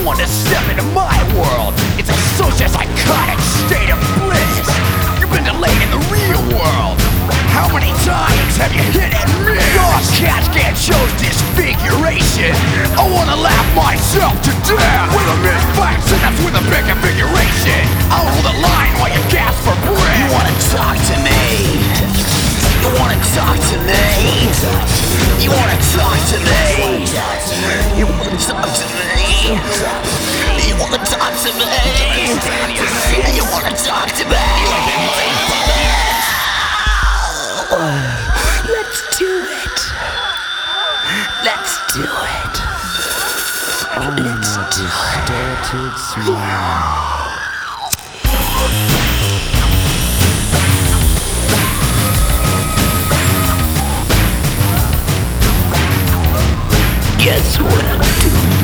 want to step into my world. It's a socialist psychotic state of bliss. You've been delayed in the real world. How many times have you hit and missed? Your cats can't show disfiguration. I wanna laugh myself to death with a misfired synapse with a big configuration. I'll hold the line while you gasp for breath. You wanna talk to me? You wanna talk to me? You wanna talk to me? You wanna talk to me? You wanna talk to me? You wanna talk to me? Let's do it. Let's do it. Let's do it. Distorted smile. Guess what I'm doing?